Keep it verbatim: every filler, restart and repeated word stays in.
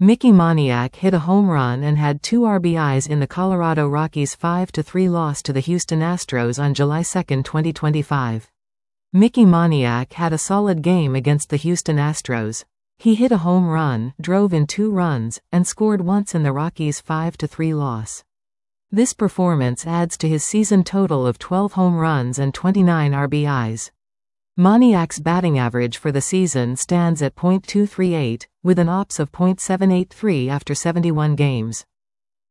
Mickey Moniak hit a home run and had two R B Is in the Colorado Rockies' five to three loss to the Houston Astros on July second, twenty twenty-five. Mickey Moniak had a solid game against the Houston Astros. He hit a home run, drove in two runs, and scored once in the Rockies' five to three loss. This performance adds to his season total of twelve home runs and twenty-nine R B Is. Moniak's batting average for the season stands at point two three eight, with an O P S of point seven eight three after seventy-one games.